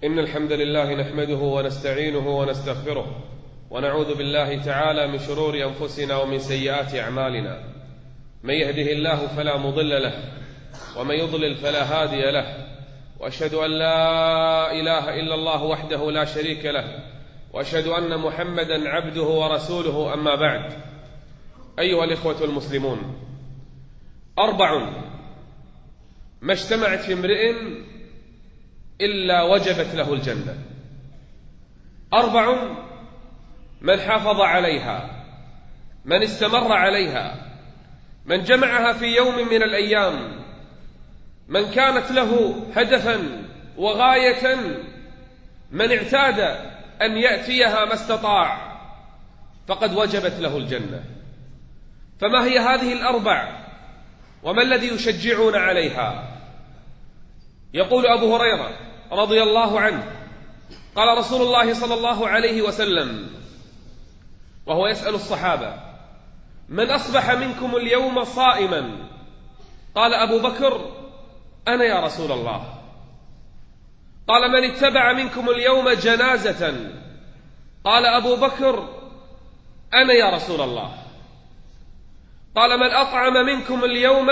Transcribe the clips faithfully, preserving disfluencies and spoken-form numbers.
إن الحمد لله نحمده ونستعينه ونستغفره ونعوذ بالله تعالى من شرور أنفسنا ومن سيئات أعمالنا. من يهده الله فلا مضل له ومن يضلل فلا هادي له، وأشهد أن لا إله إلا الله وحده لا شريك له، وأشهد أن محمدا عبده ورسوله. أما بعد، أيها الإخوة المسلمون، أربع ما اجتمعت في امرئ إلا وجبت له الجنة. أربع من حافظ عليها، من استمر عليها، من جمعها في يوم من الأيام، من كانت له هدفا وغاية، من اعتاد أن يأتيها ما استطاع، فقد وجبت له الجنة. فما هي هذه الأربع وما الذي يشجعون عليها؟ يقول أبو هريرة رضي الله عنه: قال رسول الله صلى الله عليه وسلم وهو يسأل الصحابة: من أصبح منكم اليوم صائما؟ قال أبو بكر: أنا يا رسول الله. قال: من اتبع منكم اليوم جنازة؟ قال أبو بكر: أنا يا رسول الله. قال: من أطعم منكم اليوم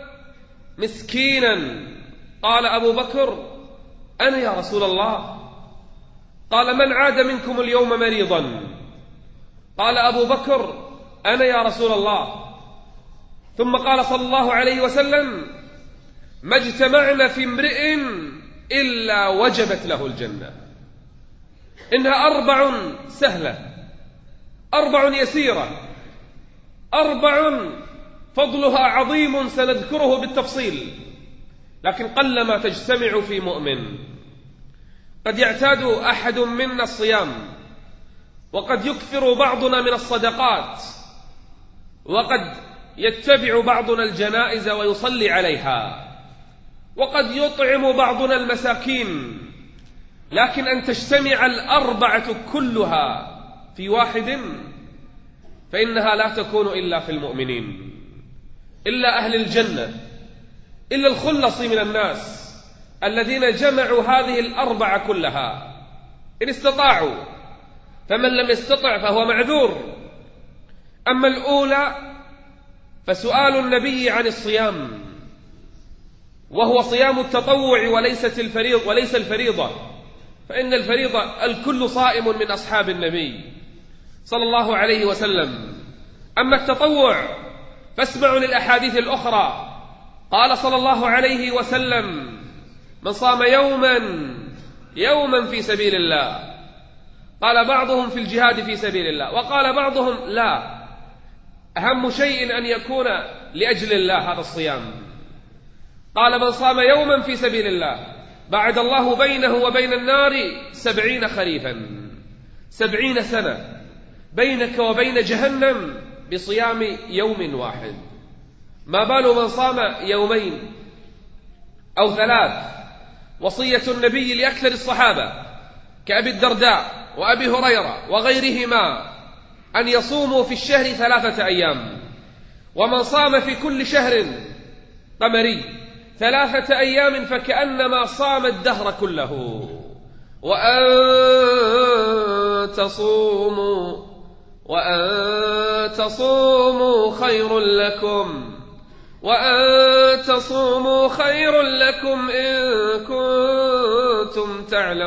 مسكينا؟ قال أبو بكر: أنا يا رسول الله. قال: من عاد منكم اليوم مريضا؟ قال أبو بكر: أنا يا رسول الله. ثم قال صلى الله عليه وسلم: ما اجتمعنا في امرئ إلا وجبت له الجنة. إنها أربع سهلة، أربع يسيرة، أربع فضلها عظيم سنذكره بالتفصيل، لكن قلما تجتمع في مؤمن. قد يعتاد أحد منا الصيام، وقد يكثر بعضنا من الصدقات، وقد يتبع بعضنا الجنائز ويصلي عليها، وقد يطعم بعضنا المساكين، لكن أن تجتمع الأربعة كلها في واحد فإنها لا تكون إلا في المؤمنين، إلا أهل الجنة، إلا الخلص من الناس الذين جمعوا هذه الأربعة كلها إن استطاعوا. فمن لم يستطع فهو معذور. أما الأولى فسؤال النبي عن الصيام، وهو صيام التطوع وليست الفريضة وليس الفريضة، فإن الفريضة الكل صائم من أصحاب النبي صلى الله عليه وسلم. أما التطوع فاسمعوا للأحاديث الأخرى. قال صلى الله عليه وسلم: من صام يوما يوما في سبيل الله. قال بعضهم في الجهاد في سبيل الله، وقال بعضهم لا، أهم شيء أن يكون لأجل الله هذا الصيام. قال: من صام يوما في سبيل الله بعد الله بينه وبين النار سبعين خريفا، سبعين سنة بينك وبين جهنم بصيام يوم واحد. ما بال من صام يومين أو ثلاث؟ وصية النبي لأكثر الصحابة كأبي الدرداء وأبي هريرة وغيرهما أن يصوموا في الشهر ثلاثة أيام، ومن صام في كل شهر قمري ثلاثة أيام فكأنما صام الدهر كله. وأن تصوموا وأن تصوموا خير لكم وأن تصوموا خير لكم إن كنتم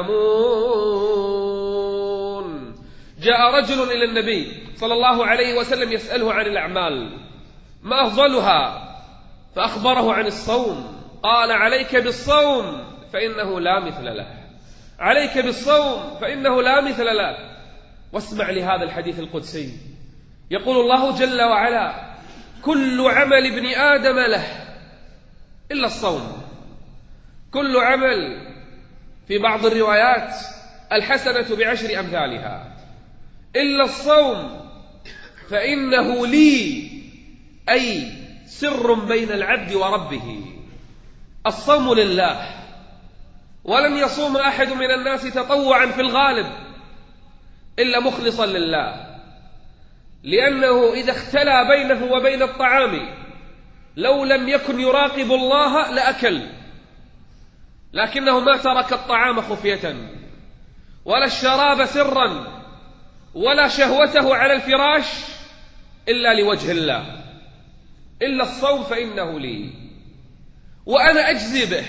تعلمون. جاء رجل إلى النبي صلى الله عليه وسلم يسأله عن الأعمال ما أفضلها، فأخبره عن الصوم. قال: عليك بالصوم فإنه لا مثل له، عليك بالصوم فإنه لا مثل له. واسمع لهذا الحديث القدسي، يقول الله جل وعلا: كل عمل ابن آدم له إلا الصوم. كل عمل، في بعض الروايات الحسنة بعشر أمثالها، إلا الصوم فإنه لي، أي سر بين العبد وربه. الصوم لله، ولن يصوم أحد من الناس تطوعا في الغالب إلا مخلصا لله، لأنه إذا اختلى بينه وبين الطعام لو لم يكن يراقب الله لأكل، لكنه ما ترك الطعام خفية ولا الشراب سرا ولا شهوته على الفراش إلا لوجه الله، إلا الصوم فإنه لي وأنا أجزي به.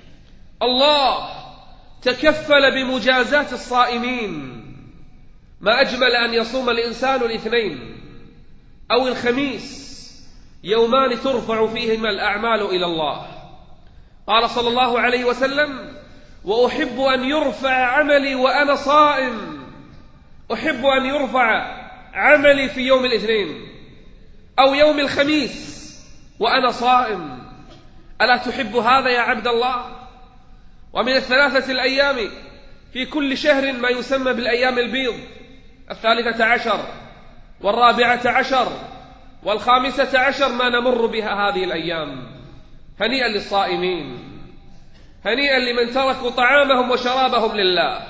الله تكفل بمجازاة الصائمين. ما أجمل أن يصوم الإنسان الاثنين أو الخميس، يومان ترفع فيهما الأعمال إلى الله. قال صلى الله عليه وسلم: وأحب أن يرفع عملي وأنا صائم. أحب أن يرفع عملي في يوم الاثنين أو يوم الخميس وأنا صائم. ألا تحب هذا يا عبد الله؟ ومن الثلاثة الأيام في كل شهر ما يسمى بالأيام البيض، الثالثة عشر والرابعة عشر والخامسة عشر ما نمر بها هذه الأيام. هنيئا للصائمين، هنيئا لمن تركوا طعامهم وشرابهم لله.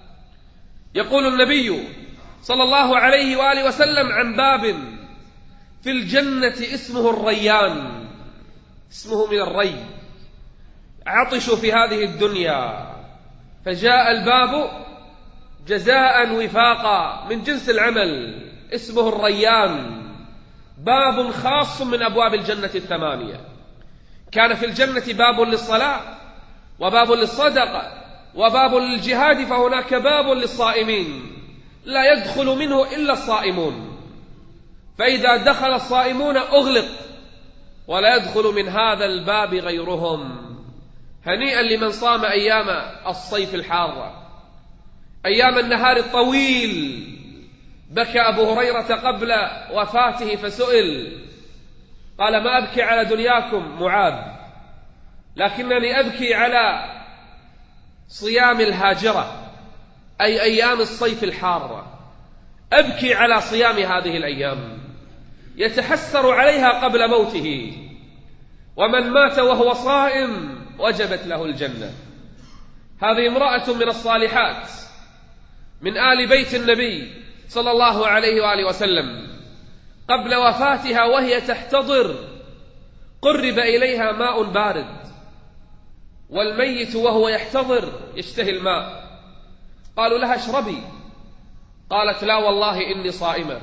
يقول النبي صلى الله عليه وآله وسلم عن باب في الجنة اسمه الريان، اسمه من الري. عطشوا في هذه الدنيا فجاء الباب جزاء وفاقا من جنس العمل، اسمه الريان، باب خاص من أبواب الجنة الثمانية. كان في الجنة باب للصلاة وباب للصدقة وباب للجهاد، فهناك باب للصائمين لا يدخل منه إلا الصائمون، فإذا دخل الصائمون أغلق ولا يدخل من هذا الباب غيرهم. هنيئا لمن صام أيام الصيف الحارة، أيام النهار الطويل. بكى أبو هريرة قبل وفاته فسئل قال: ما أبكي على دنياكم معاذ، لكنني أبكي على صيام الهاجرة، أي أيام الصيف الحارة. أبكي على صيام هذه الأيام، يتحسر عليها قبل موته، ومن مات وهو صائم وجبت له الجنة. هذه امرأة من الصالحات من آل بيت النبي صلى الله عليه وآله وسلم، قبل وفاتها وهي تحتضر قرب إليها ماء بارد، والميت وهو يحتضر يشتهي الماء. قالوا لها: اشربي. قالت: لا والله إني صائمة.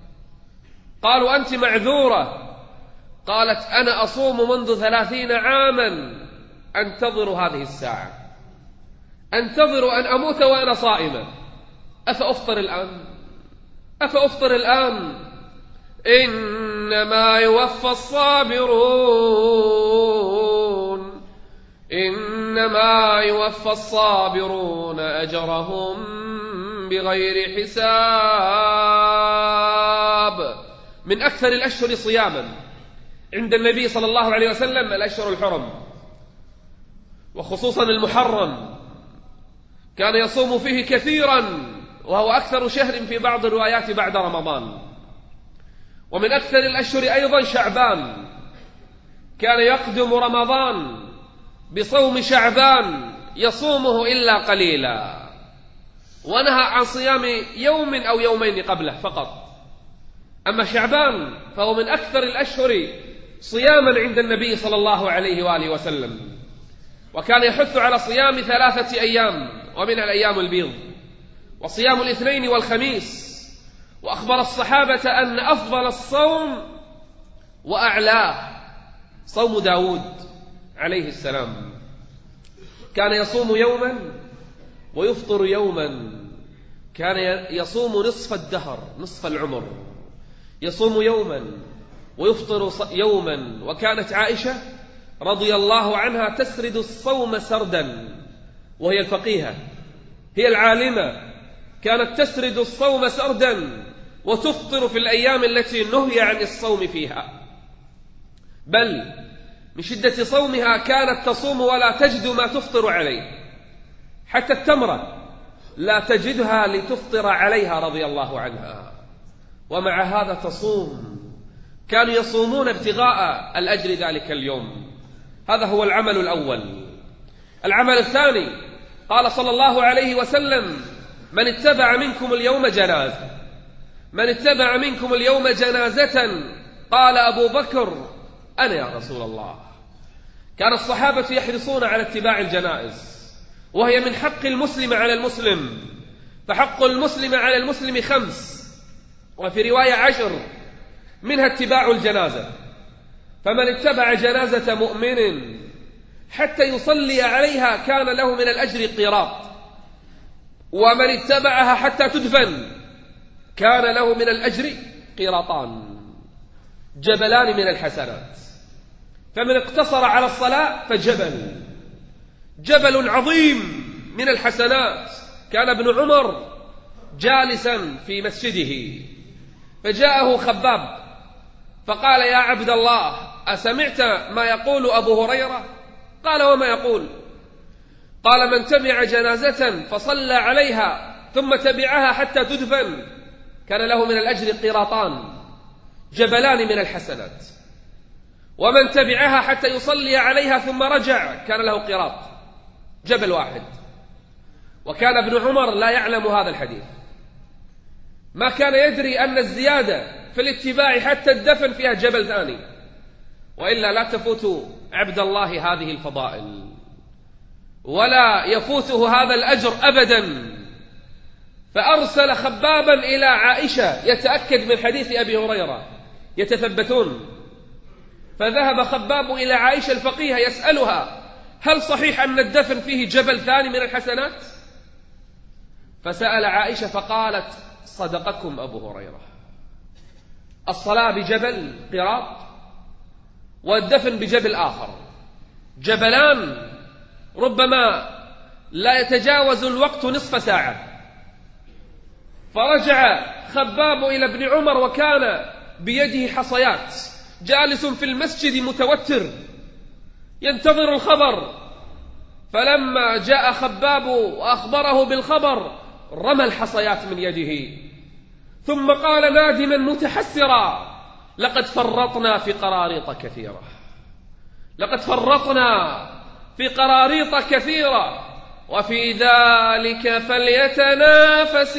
قالوا: أنت معذورة. قالت: أنا أصوم منذ ثلاثين عاما أنتظر هذه الساعة، أنتظر أن أموت وأنا صائمة، أفأفطر الآن؟ أفأفطر الآن؟ إنما يوفى الصابرون إنما يوفى الصابرون أجرهم بغير حساب. من أكثر الأشهر صياما عند النبي صلى الله عليه وسلم الأشهر الحرم، وخصوصا المحرم، كان يصوم فيه كثيرا، وهو أكثر شهر في بعض الروايات بعد رمضان. ومن أكثر الأشهر أيضا شعبان، كان يقدم رمضان بصوم شعبان يصومه إلا قليلا، ونهى عن صيام يوم أو يومين قبله فقط. أما شعبان فهو من أكثر الأشهر صياما عند النبي صلى الله عليه وآله وسلم، وكان يحث على صيام ثلاثة أيام ومنها الأيام البيض وصيام الاثنين والخميس. وأخبر الصحابة أن أفضل الصوم وأعلاه صوم داود عليه السلام، كان يصوم يوما ويفطر يوما، كان يصوم نصف الدهر، نصف العمر، يصوم يوما ويفطر يوما. وكانت عائشة رضي الله عنها تسرد الصوم سردا، وهي الفقيهة، هي العالمة، كانت تسرد الصوم سردا وتفطر في الأيام التي نهي عن الصوم فيها، بل من شدة صومها كانت تصوم ولا تجد ما تفطر عليه، حتى التمرة لا تجدها لتفطر عليها رضي الله عنها، ومع هذا تصوم. كانوا يصومون ابتغاء الأجر ذلك اليوم. هذا هو العمل الأول. العمل الثاني، قال صلى الله عليه وسلم: من اتبع منكم اليوم جنازة من اتبع منكم اليوم جنازة قال أبو بكر: أنا يا رسول الله. كان الصحابة يحرصون على اتباع الجنائز، وهي من حق المسلم على المسلم. فحق المسلم على المسلم خمس، وفي رواية عشر، منها اتباع الجنازة. فمن اتبع جنازة مؤمن حتى يصلي عليها كان له من الأجر قيراط، ومن اتبعها حتى تدفن كان له من الأجر قيراطان، جبلان من الحسنات. فمن اقتصر على الصلاة فجبل جبل عظيم من الحسنات. كان ابن عمر جالسا في مسجده فجاءه خباب فقال: يا عبد الله، أسمعت ما يقول أبو هريرة؟ قال: وما يقول؟ قال: من تبع جنازة فصلى عليها ثم تبعها حتى تدفن كان له من الأجر قيراطان، جبلان من الحسنات. ومن تبعها حتى يصلي عليها ثم رجع كان له قيراط، جبل واحد. وكان ابن عمر لا يعلم هذا الحديث، ما كان يدري أن الزيادة في الاتباع حتى الدفن فيها جبل ثاني، وإلا لا تفوت عبد الله هذه الفضائل ولا يفوته هذا الأجر أبدا. فأرسل خبابا إلى عائشة يتأكد من حديث أبي هريرة، يتثبتون. فذهب خباب إلى عائشة الفقيهة يسألها: هل صحيح أن الدفن فيه جبل ثاني من الحسنات؟ فسأل عائشة فقالت: صدقكم أبو هريرة، الصلاة بجبل قراط والدفن بجبل آخر، جبلان ربما لا يتجاوز الوقت نصف ساعة. فرجع خباب إلى ابن عمر وكان بيده حصيات، جالس في المسجد متوتر ينتظر الخبر. فلما جاء خباب وأخبره بالخبر رمى الحصيات من يده، ثم قال نادما متحسرا: لقد فرطنا في قراريط كثيرة، لقد فرطنا في قراريط كثيرة، وفي ذلك فليتنافس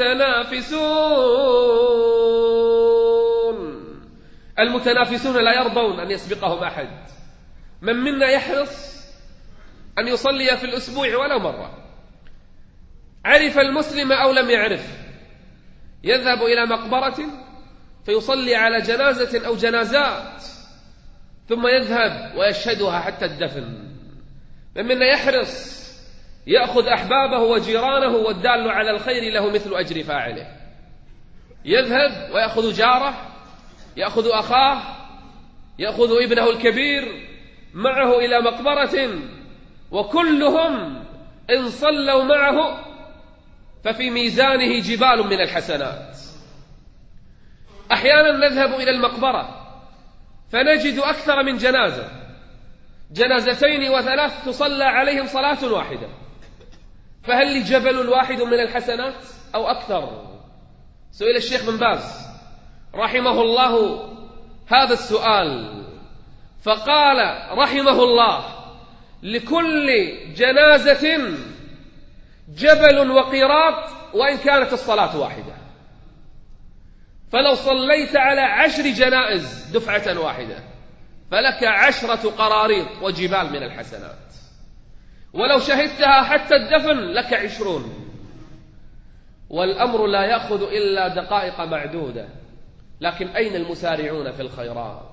المتنافسون. المتنافسون لا يرضون أن يسبقهم أحد. من منا يحرص أن يصلي في الأسبوع ولو مرة، عرف المسلم أو لم يعرف، يذهب إلى مقبرة فيصلي على جنازة أو جنازات ثم يذهب ويشهدها حتى الدفن. من منا يحرص يأخذ أحبابه وجيرانه، والدال على الخير له مثل أجر فاعله، يذهب ويأخذ جاره، يأخذ أخاه، يأخذ ابنه الكبير معه إلى مقبرة، وكلهم إن صلوا معه ففي ميزانه جبال من الحسنات. أحيانا نذهب إلى المقبرة فنجد أكثر من جنازة، جنازتين وثلاث تصلى عليهم صلاة واحدة، فهل لجبل واحد من الحسنات أو أكثر؟ سئل الشيخ بن باز رحمه الله هذا السؤال فقال رحمه الله: لكل جنازة جبل وقيراط وإن كانت الصلاة واحدة. فلو صليت على عشر جنائز دفعة واحدة فلك عشرة قراريط وجبال من الحسنات، ولو شهدتها حتى الدفن لك عشرون. والأمر لا يأخذ إلا دقائق معدودة، لكن أين المسارعون في الخيرات؟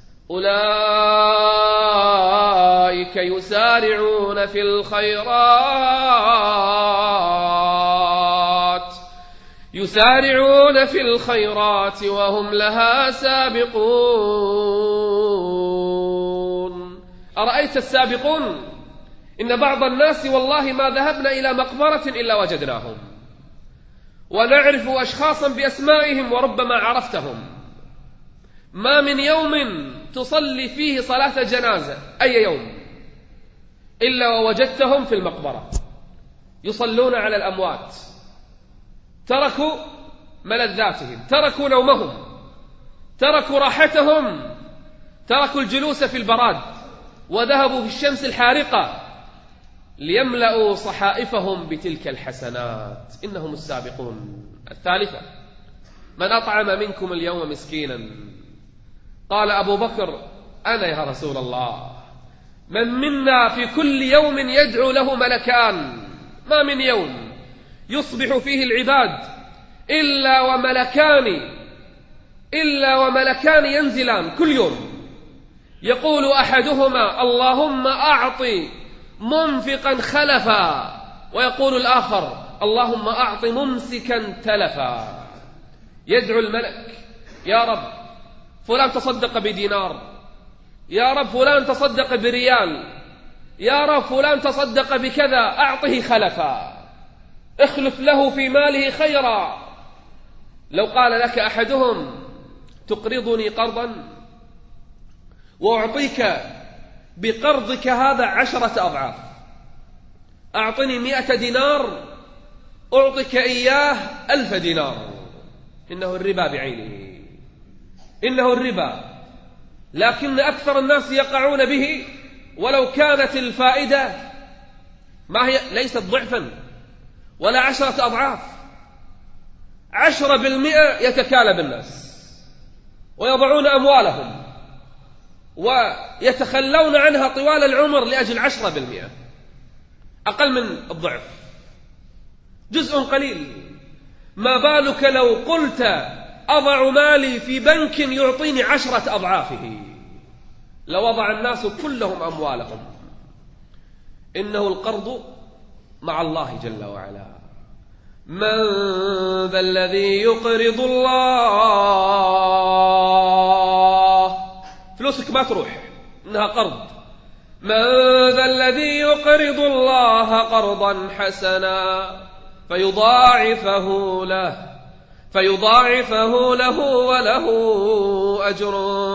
أولئك يسارعون في الخيرات يسارعون في الخيرات وهم لها سابقون. أرأيت السابقون؟ إن بعض الناس والله ما ذهبنا إلى مقبرة إلا وجدناهم، ونعرف أشخاصا بأسمائهم وربما عرفتهم. ما من يوم تصلي فيه صلاة جنازة أي يوم إلا ووجدتهم في المقبرة يصلون على الأموات. تركوا ملذاتهم، تركوا نومهم، تركوا راحتهم، تركوا الجلوس في البراد، وذهبوا في الشمس الحارقة ليملأوا صحائفهم بتلك الحسنات. إنهم السابقون. الثالثة: من أطعم منكم اليوم مسكينا؟ قال أبو بكر: أنا يا رسول الله. من منا في كل يوم يدعو له ملكان، ما من يوم يصبح فيه العباد إلا وملكان إلا وملكان ينزلان كل يوم، يقول أحدهما اللهم أعط منفقا خلفا، ويقول الآخر اللهم أعط ممسكا تلفا. يدعو الملك يا رب فلان تصدق بدينار، يا رب فلان تصدق بريال، يا رب فلان تصدق بكذا، أعطه خلفا، اخلف له في ماله خيرا. لو قال لك أحدهم تقرضني قرضا وأعطيك بقرضك هذا عشرة أضعاف، أعطني مئة دينار أعطيك إياه ألف دينار، إنه الربا بعينه، إنه الربا. لكن أكثر الناس يقعون به، ولو كانت الفائدة ما هي ليست ضعفا ولا عشرة أضعاف، عشرة بالمئة يتكالب الناس ويضعون أموالهم ويتخلون عنها طوال العمر لأجل عشرة بالمئة، أقل من الضعف، جزء قليل. ما بالك لو قلت أضع مالي في بنك يعطيني عشرة أضعافه، لوضع الناس كلهم أموالهم. إنه القرض مع الله جل وعلا. من ذا الذي يقرض الله، فلوسك ما تروح، إنها قرض. من ذا الذي يقرض الله قرضا حسنا فيضاعفه له فيضاعفه له وله أجر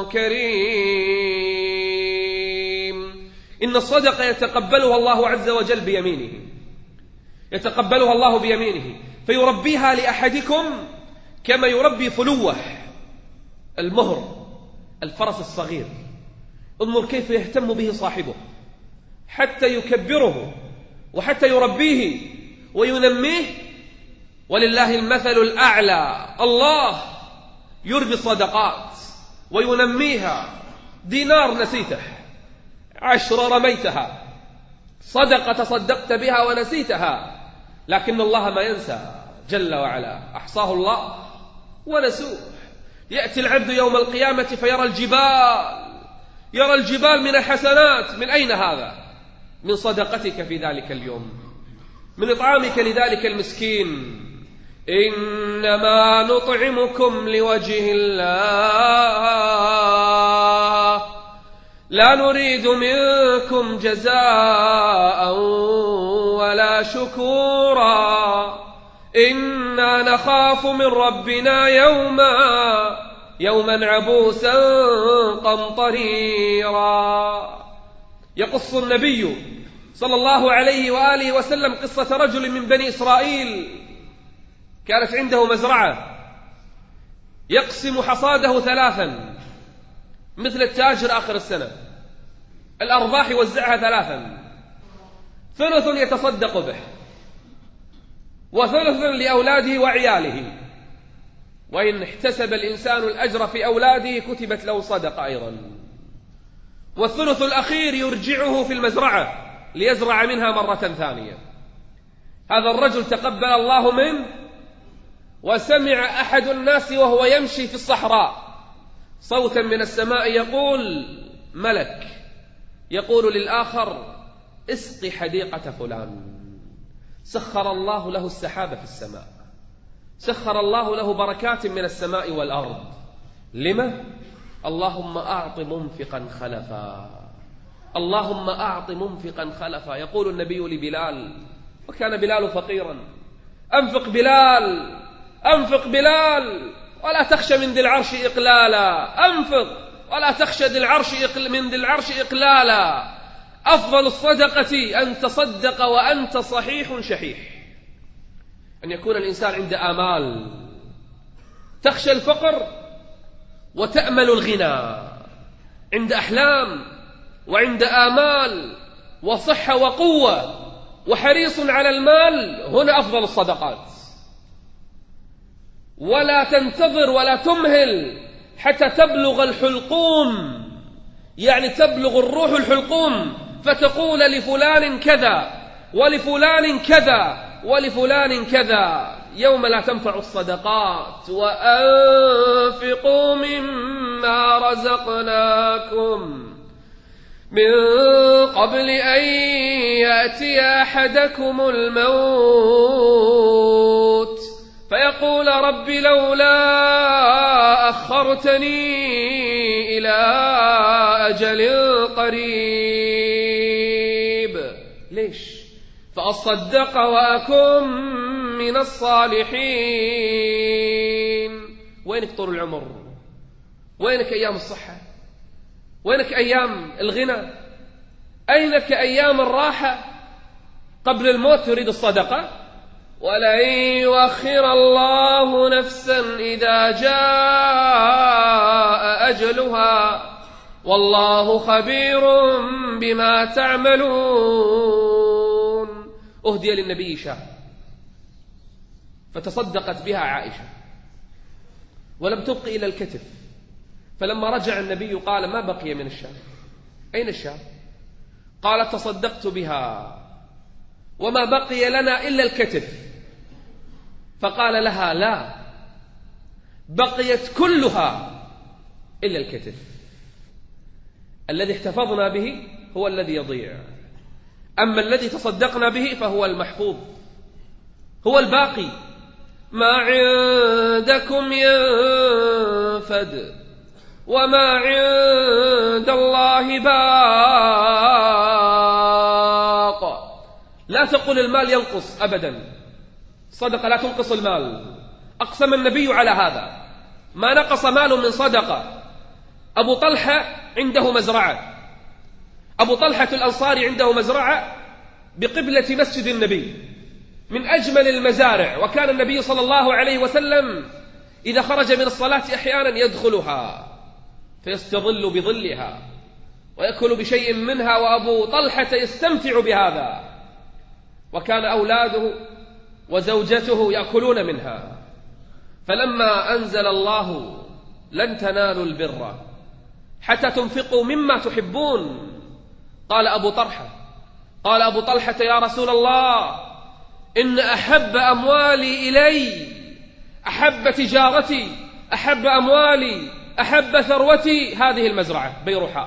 كريم. إن الصدقة يتقبلها الله عز وجل بيمينه، يتقبلها الله بيمينه، فيربيها لأحدكم كما يربي فلوه المهر الفرس الصغير. انظر كيف يهتم به صاحبه حتى يكبره وحتى يربيه وينميه. ولله المثل الأعلى، الله يربي الصدقات وينميها. دينار نسيته، عشر رميتها، صدقة تصدقت بها ونسيتها، لكن الله ما ينسى جل وعلا، أحصاه الله ونسوه. يأتي العبد يوم القيامة فيرى الجبال، يرى الجبال من الحسنات. من أين هذا؟ من صدقتك في ذلك اليوم، من إطعامك لذلك المسكين. إنما نطعمكم لوجه الله لا نريد منكم جزاء ولا شكورا إنا نخاف من ربنا يوما يوما عبوسا قمطريرا. يقص النبي صلى الله عليه وآله وسلم قصة رجل من بني إسرائيل كانت عنده مزرعة، يقسم حصاده ثلاثا مثل التاجر آخر السنة، الأرباح يوزعها ثلاثا، ثلث يتصدق به وثلث لأولاده وعياله، وإن احتسب الإنسان الأجر في أولاده كتبت له صدقة أيضا، والثلث الأخير يرجعه في المزرعة ليزرع منها مرة ثانية. هذا الرجل تقبل الله منه، وسمع أحد الناس وهو يمشي في الصحراء صوتا من السماء يقول، ملك يقول للآخر اسقي حديقة فلان. سخر الله له السحاب في السماء، سخر الله له بركات من السماء والأرض. لما؟ اللهم أعط منفقا خلفا، اللهم أعط منفقا خلفا. يقول النبي لبلال، وكان بلال فقيرا، أنفق بلال، أنفق بلال ولا تخشى من ذي العرش إقلالا، أنفق ولا تخشى ذي العرش من ذي العرش إقلالا. أفضل الصدقة أن تصدق وأنت صحيح شحيح، أن يكون الإنسان عنده آمال، تخشى الفقر وتأمل الغنى، عند أحلام وعند آمال وصحة وقوة وحريص على المال، هنا أفضل الصدقات. ولا تنتظر ولا تمهل حتى تبلغ الحلقوم، يعني تبلغ الروح الحلقوم فتقول لفلان كذا ولفلان كذا ولفلان كذا، يوم لا تنفع الصدقات. وأنفقوا مما رزقناكم من قبل أن يأتي أحدكم الموت فيقول رب لولا أخرتني إلى أجل قريب، ليش؟ فأصدق وأكن من الصالحين. وينك طول العمر؟ وينك أيام الصحة؟ وينك أيام الغنى؟ أينك أيام الراحة؟ قبل الموت تريد الصدقة؟ ولن يؤخر الله نفسا إذا جاء أجلها والله خبير بما تعملون. أهدي للنبي شاة فتصدقت بها عائشة ولم تبق إلى الكتف، فلما رجع النبي قال ما بقي من الشاة، أين الشاة؟ قالت تصدقت بها وما بقي لنا إلا الكتف. فقال لها لا، بقيت كلها إلا الكتف. الذي احتفظنا به هو الذي يضيع، أما الذي تصدقنا به فهو المحفوظ، هو الباقي. ما عندكم ينفد وما عند الله باق. لا تقل المال ينقص أبدا، صدقة لا تنقص المال، أقسم النبي على هذا، ما نقص مال من صدقة. أبو طلحة عنده مزرعة، أبو طلحة الأنصاري عنده مزرعة بقبلة مسجد النبي من أجمل المزارع، وكان النبي صلى الله عليه وسلم إذا خرج من الصلاة أحيانا يدخلها فيستظل بظلها ويأكل بشيء منها، وأبو طلحة يستمتع بهذا، وكان أولاده وزوجته يأكلون منها. فلما أنزل الله لن تنالوا البر حتى تنفقوا مما تحبون، قال أبو طلحة قال أبو طلحة يا رسول الله إن أحب أموالي إلي، أحب تجارتي، أحب أموالي، أحب ثروتي هذه المزرعة بيروحاء،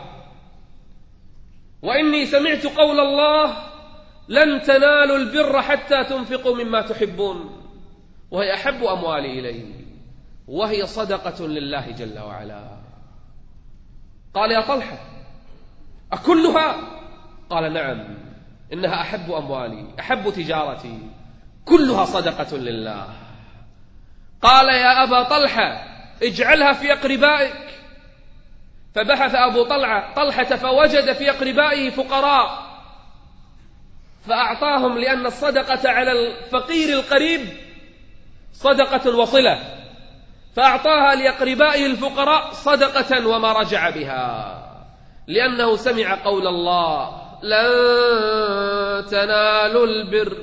وإني سمعت قول الله لن تنالوا البر حتى تنفقوا مما تحبون، وهي أحب أموالي إلي، وهي صدقة لله جل وعلا. قال يا طلحة أكلها؟ قال نعم، إنها أحب أموالي، أحب تجارتي، كلها صدقة لله. قال يا أبا طلحة اجعلها في أقربائك. فبحث أبو طلحة طلحة فوجد في أقربائه فقراء فأعطاهم، لأن الصدقة على الفقير القريب صدقة وصلة، فأعطاها لأقربائه الفقراء صدقة وما رجع بها، لأنه سمع قول الله لن تنالوا البر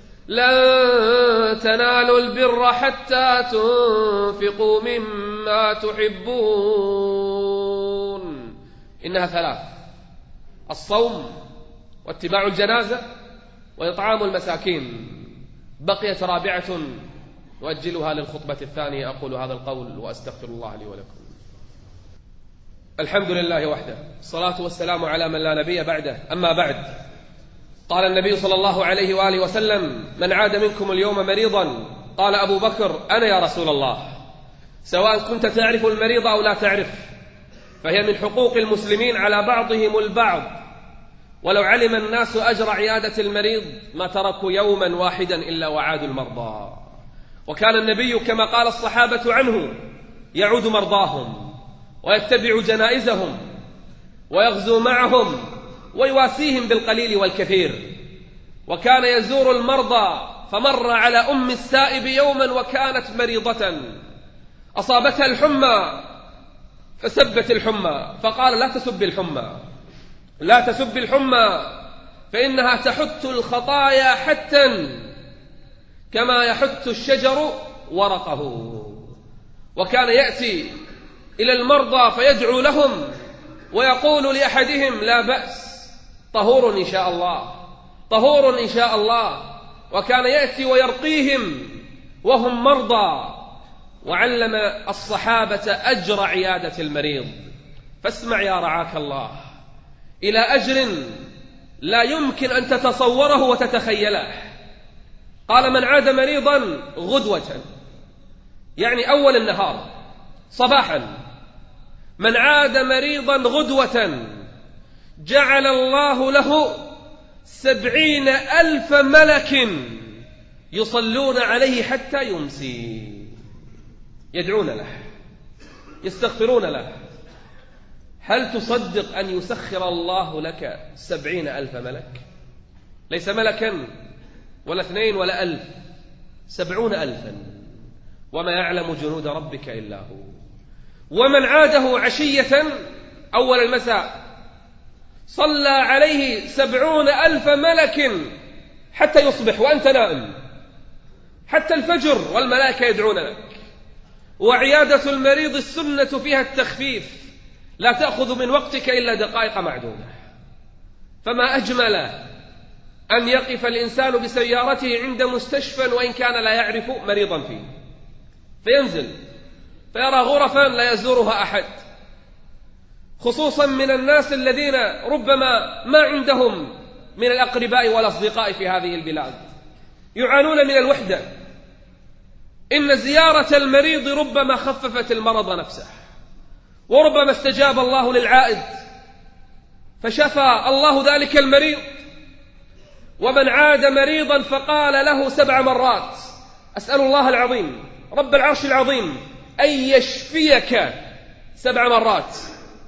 لن تنالوا البر حتى تنفقوا مما تحبون. إنها ثلاث: الصوم واتباع الجنازة وإطعام المساكين. بقيت رابعة نؤجلها للخطبة الثانية. أقول هذا القول وأستغفر الله لي ولكم. الحمد لله وحده، الصلاة والسلام على من لا نبي بعده. أما بعد، قال النبي صلى الله عليه وآله وسلم: من عاد منكم اليوم مريضا، قال أبو بكر: أنا يا رسول الله، سواء كنت تعرف المريض أو لا تعرف، فهي من حقوق المسلمين على بعضهم البعض، ولو علم الناس أجر عيادة المريض ما تركوا يوما واحدا إلا وعادوا المرضى. وكان النبي كما قال الصحابة عنه يعود مرضاهم ويتبع جنائزهم ويغزو معهم ويواسيهم بالقليل والكثير. وكان يزور المرضى، فمر على أم السائب يوما وكانت مريضة أصابتها الحمى فسبت الحمى، فقال: لا تسب الحمى، لا تسب الحمى، فإنها تحت الخطايا حتا كما يحت الشجر ورقه. وكان يأتي إلى المرضى فيدعو لهم ويقول لأحدهم: لا بأس، طهور إن شاء الله، طهور إن شاء الله. وكان يأتي ويرقيهم وهم مرضى، وعلم الصحابة أجر عيادة المريض. فاسمع يا رعاك الله إلى أجر لا يمكن أن تتصوره وتتخيله. قال: من عاد مريضا غدوة، يعني أول النهار صباحا، من عاد مريضا غدوة جعل الله له سبعين ألف ملك يصلون عليه حتى يمسي، يدعون له، يستغفرون له. هل تصدق أن يسخر الله لك سبعين ألف ملك؟ ليس ملكا ولا اثنين ولا ألف، سبعون ألفا، وما يعلم جنود ربك إلا هو. ومن عاده عشية أول المساء صلى عليه سبعون ألف ملك حتى يصبح وأنت نائم، حتى الفجر والملائكة يدعون لك. وعيادة المريض السنة فيها التخفيف، لا تأخذ من وقتك إلا دقائق معدودة. فما أجمل أن يقف الإنسان بسيارته عند مستشفى وإن كان لا يعرف مريضا فيه، فينزل فيرى غرفا لا يزورها أحد، خصوصا من الناس الذين ربما ما عندهم من الأقرباء والأصدقاء في هذه البلاد، يعانون من الوحدة. إن زيارة المريض ربما خففت المرض نفسه، وربما استجاب الله للعائد فشفى الله ذلك المريض. ومن عاد مريضا فقال له سبع مرات: أسأل الله العظيم رب العرش العظيم أن يشفيك، سبع مرات،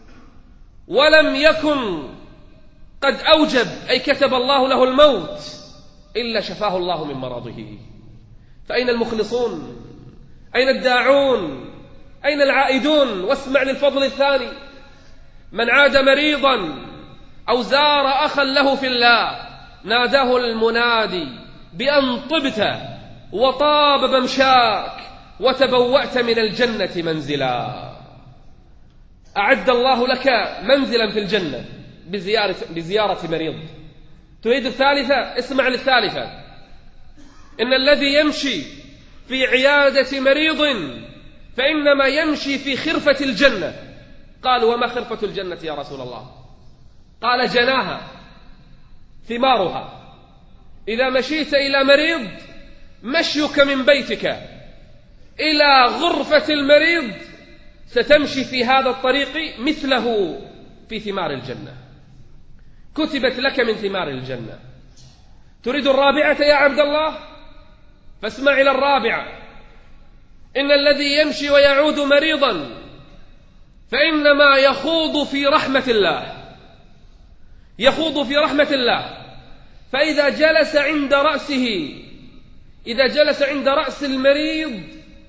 ولم يكن قد أوجب أي كتب الله له الموت إلا شفاه الله من مرضه. فأين المخلصون؟ أين الداعون؟ أين العائدون؟ واسمع للفضل الثاني: من عاد مريضا أو زار أخا له في الله ناداه المنادي بأن طبت وطاب ممشاك وتبوأت من الجنة منزلا. أعد الله لك منزلا في الجنة بزيارة, بزيارة مريض. تريد الثالثة؟ اسمع للثالثة: إن الذي يمشي في عيادة مريض فإنما يمشي في خرفة الجنة. قالوا: وما خرفة الجنة يا رسول الله؟ قال: جناها، ثمارها. إذا مشيت إلى مريض، مشيك من بيتك إلى غرفة المريض ستمشي في هذا الطريق مثله في ثمار الجنة، كتبت لك من ثمار الجنة. تريد الرابعة يا عبد الله؟ فاسمع إلى الرابعة: إن الذي يمشي ويعود مريضا فإنما يخوض في رحمة الله، يخوض في رحمة الله. فإذا جلس عند رأسه، إذا جلس عند رأس المريض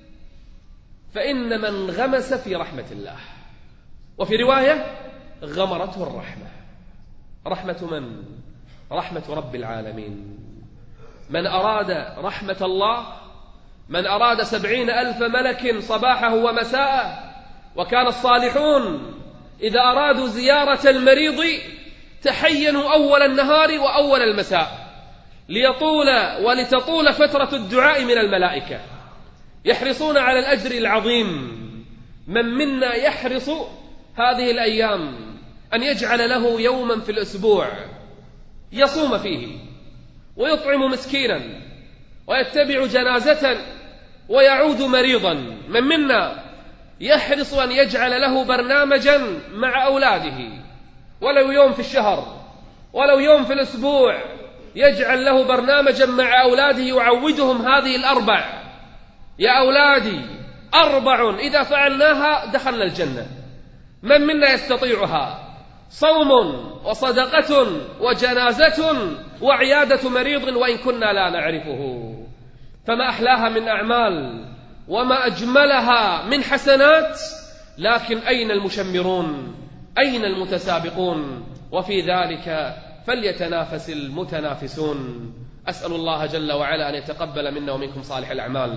فإن من غمس في رحمة الله. وفي رواية: غمرته الرحمة. رحمة من؟ رحمة رب العالمين. من أراد رحمة الله، من أراد سبعين ألف ملك صباحه ومساءه. وكان الصالحون إذا أرادوا زيارة المريض تحينوا أول النهار وأول المساء ليطول ولتطول فترة الدعاء من الملائكة، يحرصون على الأجر العظيم. من منا يحرص هذه الأيام أن يجعل له يوما في الأسبوع يصوم فيه ويطعم مسكينا ويتبع جنازة ويعود مريضا؟ من منا يحرص أن يجعل له برنامجا مع أولاده، ولو يوم في الشهر ولو يوم في الأسبوع، يجعل له برنامجا مع أولاده يعودهم هذه الأربع: يا أولادي أربع إذا فعلناها دخلنا الجنة. من منا يستطيعها؟ صوم وصدقة وجنازة وعيادة مريض وإن كنا لا نعرفه. فما أحلاها من أعمال وما أجملها من حسنات، لكن أين المشمرون؟ أين المتسابقون؟ وفي ذلك فليتنافس المتنافسون. أسأل الله جل وعلا أن يتقبل منا ومنكم صالح الأعمال،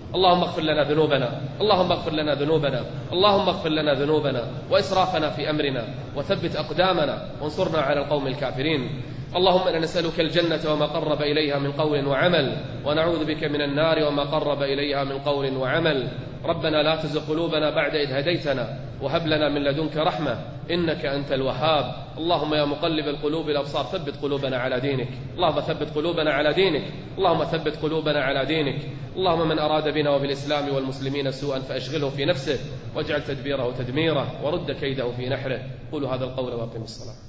اللهم اغفر لنا ذنوبنا اللهم اغفر لنا ذنوبنا اللهم اغفر لنا ذنوبنا وإسرافنا في أمرنا وثبت أقدامنا وانصرنا على القوم الكافرين. اللهم إنا نسألك الجنة وما قرب إليها من قول وعمل، ونعوذ بك من النار وما قرب إليها من قول وعمل. ربنا لا تزغ قلوبنا بعد إذ هديتنا وهب لنا من لدنك رحمة إنك أنت الوهاب. اللهم يا مقلب القلوب الأبصار ثبت قلوبنا على دينك. اللهم ثبت قلوبنا على دينك اللهم ثبت قلوبنا على دينك. اللهم من أراد بنا وبالإسلام والمسلمين سوءا فأشغله في نفسه واجعل تدبيره تدميره ورد كيده في نحره. قولوا هذا القول وأقيموا الصلاة.